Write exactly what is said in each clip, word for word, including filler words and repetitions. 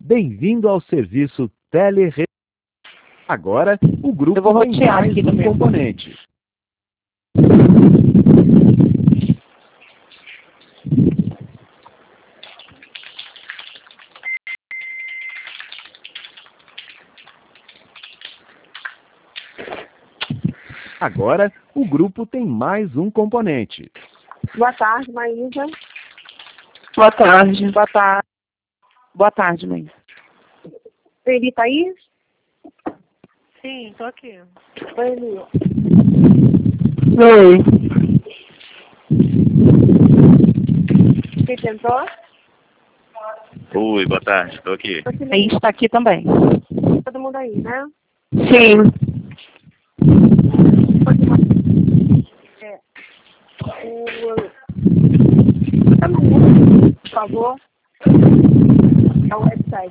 Bem-vindo ao serviço Telerede. Agora, o grupo Eu vou tem rotear mais aqui um também. componente. Agora, o grupo tem mais um componente. Boa tarde, Maísa. Boa tarde. Boa tarde. Boa tarde, mãe. Eli, tá aí? Sim, tô aqui. Oi, Eli. Oi. Você tentou? Oi, boa tarde, estou aqui. Aí está aqui também. Todo mundo aí, né? Sim. É. O... Tá no mundo, por favor. É o website.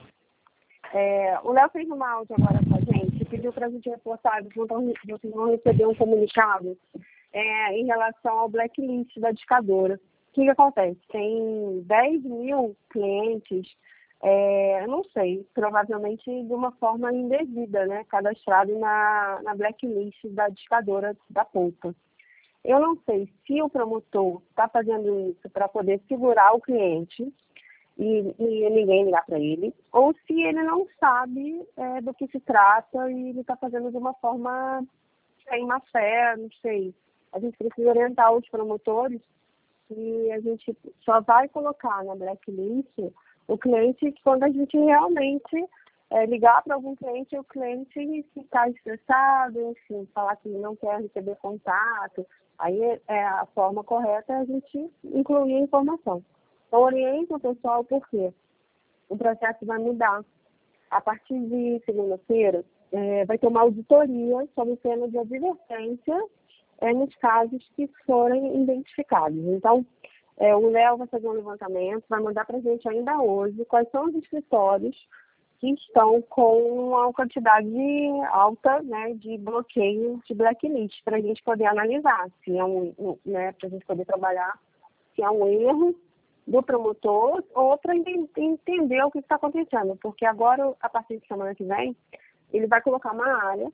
É, o Léo fez uma áudio agora com a gente, pediu para a gente reportar, vocês vão receber um comunicado é, em relação ao blacklist da discadora. O que, que acontece? Tem dez mil clientes, é, não sei, provavelmente de uma forma indevida, né, cadastrado na, na blacklist da discadora da Poupa. Eu não sei se o promotor está fazendo isso para poder segurar o cliente, E, e ninguém ligar para ele, ou se ele não sabe é, do que se trata e ele está fazendo de uma forma sem má fé, não sei. A gente precisa orientar os promotores e a gente só vai colocar na blacklist o cliente quando a gente realmente é, ligar para algum cliente e o cliente ficar estressado, enfim, falar que não quer receber contato. Aí é a forma correta é a gente incluir a informação. Então, orienta o pessoal porque o processo vai mudar. A partir de segunda-feira, é, vai ter uma auditoria sobre pena de advertência é, nos casos que forem identificados. Então, é, o Léo vai fazer um levantamento, vai mandar para a gente ainda hoje quais são os escritórios que estão com uma quantidade alta, né, de bloqueio de blacklist, para a gente poder analisar se é um, um né, para a gente poder trabalhar se é um erro do promotor ou para entender o que está acontecendo, porque agora, a partir de semana que vem, ele vai colocar uma área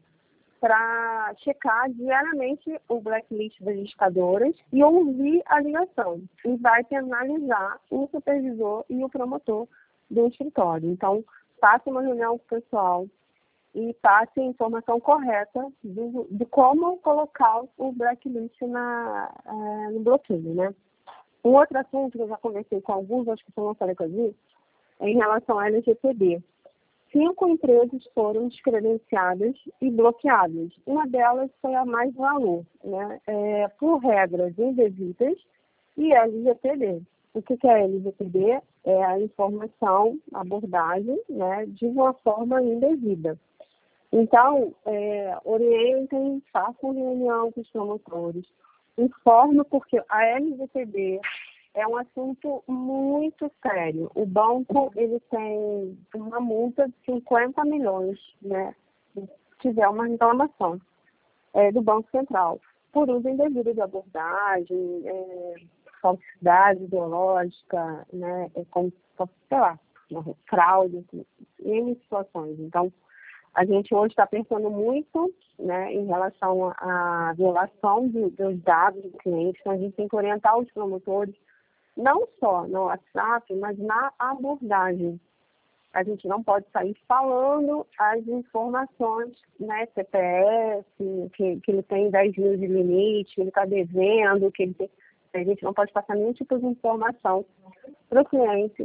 para checar diariamente o blacklist das discadoras e ouvir a ligação, e vai penalizar o supervisor e o promotor do escritório. Então, faça uma reunião com o pessoal e passe a informação correta de, de como colocar o blacklist na, é, no bloqueio, né? Um outro assunto que eu já conversei com alguns, acho que foi uma falei com a Gi, é em relação à L G P D. Cinco empresas foram descredenciadas e bloqueadas. Uma delas foi a Mais Valor, né? É, por regras indevidas e L G P D. O que é L G P D? É a informação, a abordagem, né, de uma forma indevida. Então, é, orientem, façam reunião com os promotores, informo porque a L G P D é um assunto muito sério. O banco ele tem uma multa de cinquenta milhões, né, se tiver uma reclamação é, do Banco Central, por uso indevido de abordagem, é, falsidade ideológica, né, é, como, sei lá, fraude, em situações. Então, a gente hoje está pensando muito, né, em relação à violação de, dos dados do cliente, então a gente tem que orientar os promotores, não só no WhatsApp, mas na abordagem. A gente não pode sair falando as informações, né, C P F, que, que ele tem dez mil de limite, que ele está devendo, que ele tem... A gente não pode passar nenhum tipo de informação para o cliente.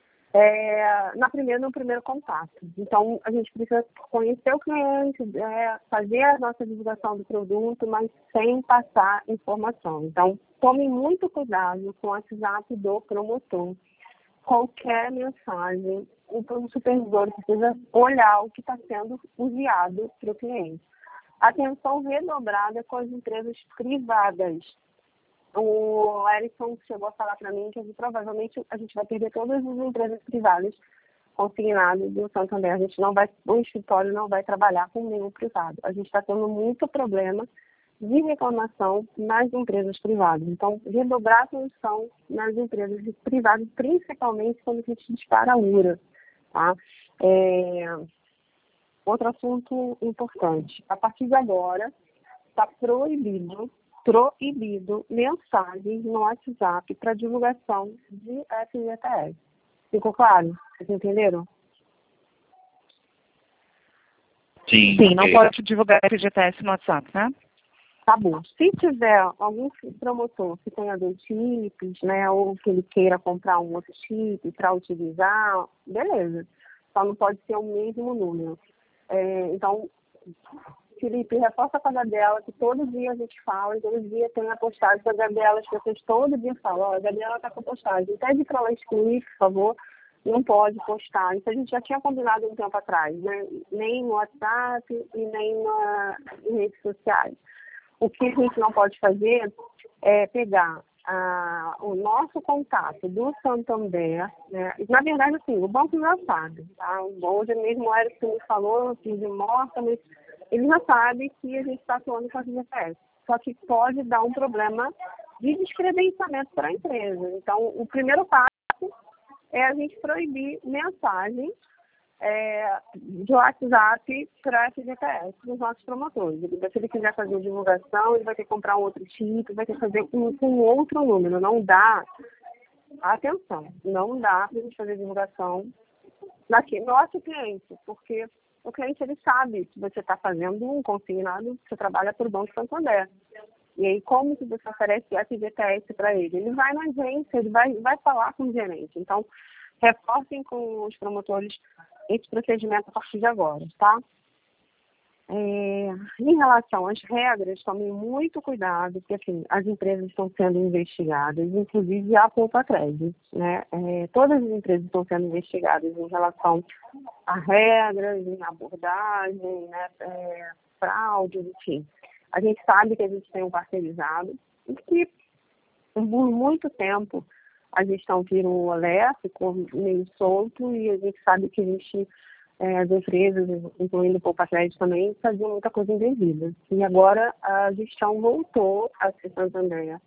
É, na primeira, no primeiro contato. Então, a gente precisa conhecer o cliente, é, fazer a nossa divulgação do produto, mas sem passar informação. Então, tome muito cuidado com o WhatsApp do promotor. Qualquer mensagem, o supervisor precisa olhar o que está sendo enviado para o cliente. Atenção redobrada com as empresas privadas. O Erickson chegou a falar para mim que provavelmente a gente vai perder todas as empresas privadas consignadas do Santander. A gente não vai, o escritório não vai trabalhar com nenhum privado. A gente está tendo muito problema de reclamação nas empresas privadas. Então, redobrar a atenção nas empresas privadas, principalmente quando a gente dispara a U R A. tá? É, outro assunto importante. A partir de agora, está proibido, proibido mensagens no WhatsApp para divulgação de F G T S. Ficou claro? Vocês entenderam? Sim, Sim, não ok. pode divulgar F G T S no WhatsApp, né? Tá bom. Se tiver algum promotor que tenha dois chips, né, ou que ele queira comprar um outro chip para utilizar, beleza. Só não pode ser o mesmo número. É, então, Felipe, reforça com a Gabriela, que todo dia a gente fala, e todo dia tem a postagem da Gabriela, as pessoas todo dia falam, ó, a Gabriela está com a postagem. Pede para ela excluir, por favor, não pode postar. Isso a gente já tinha combinado um tempo atrás, né? Nem no WhatsApp e nem na, em redes sociais. O que a gente não pode fazer é pegar ah, o nosso contato do Santander, né? Na verdade, assim, o banco já sabe, tá? Hoje mesmo o Eric me falou, que de morta, mas ele já sabe que a gente está atuando com a F G T S. Só que pode dar um problema de descredenciamento para a empresa. Então, o primeiro passo é a gente proibir mensagens É, de WhatsApp para F G T S dos nossos promotores. Se ele quiser fazer divulgação, ele vai ter que comprar um outro chip, vai ter que fazer com, com outro número. Não dá, atenção, não dá para a gente fazer divulgação daqui, nosso cliente, porque o cliente ele sabe que você está fazendo um consignado, você trabalha por Banco Santander. E aí, como que você oferece F G T S para ele? Ele vai na agência, ele vai, vai falar com o gerente. Então, reforcem com os promotores esse procedimento a partir de agora, tá? É, em relação às regras, tomem muito cuidado, porque assim, as empresas estão sendo investigadas, inclusive a Poupa Crédito, né? É, todas as empresas estão sendo investigadas em relação a regras, em abordagem, né? É, fraude, enfim. A gente sabe que a gente tem um parcerizado e que por muito tempo a gestão virou o alerta, ficou meio solto, e a gente sabe que existe é, as empresas, incluindo o Poupa Crédito também, faziam muita coisa indevida. E agora a gestão voltou a ser Santander.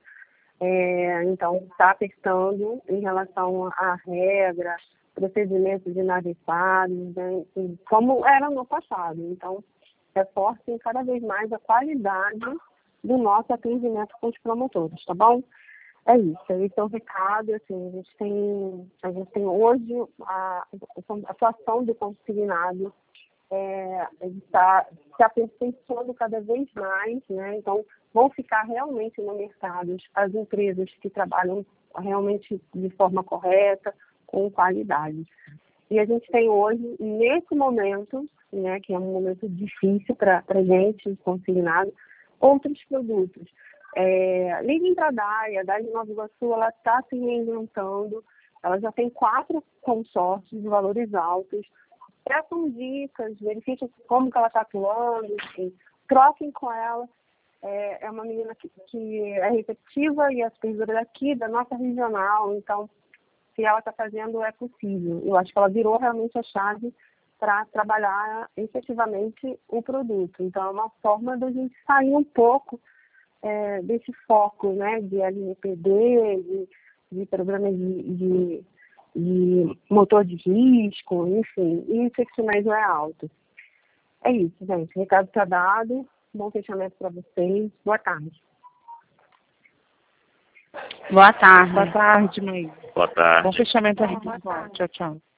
É, então, está apertando em relação à regra, procedimentos inadequados, né, como era no passado. Então, reforcem cada vez mais a qualidade do nosso atendimento com os promotores, tá bom? É isso, esse é o recado. Assim, a gente tem, a gente tem hoje a, a atuação do consignado é, está se aperfeiçoando cada vez mais, né? Então, vão ficar realmente no mercado as empresas que trabalham realmente de forma correta, com qualidade. E a gente tem hoje, nesse momento, né, que é um momento difícil para a gente, consignado, outros produtos. É, liguem para a Dai, a Dai de Nova Iguaçu, ela está se reinventando, ela já tem quatro consórcios de valores altos, peçam dicas, verifiquem como que ela está atuando, enfim, troquem com ela. É, é uma menina que, que é receptiva e é supervisora daqui, da nossa regional, então, se ela está fazendo, é possível. Eu acho que ela virou realmente a chave para trabalhar efetivamente o produto. Então, é uma forma da gente sair um pouco É, desse foco, né, de L M P D, de, de programas de, de, de motor de risco, enfim, e infeccionismo é alto. É isso, gente. O recado está dado. Bom fechamento para vocês. Boa tarde. Boa tarde. Boa tarde, mãe. Boa tarde. Bom fechamento aí, pessoal. Tchau, tchau.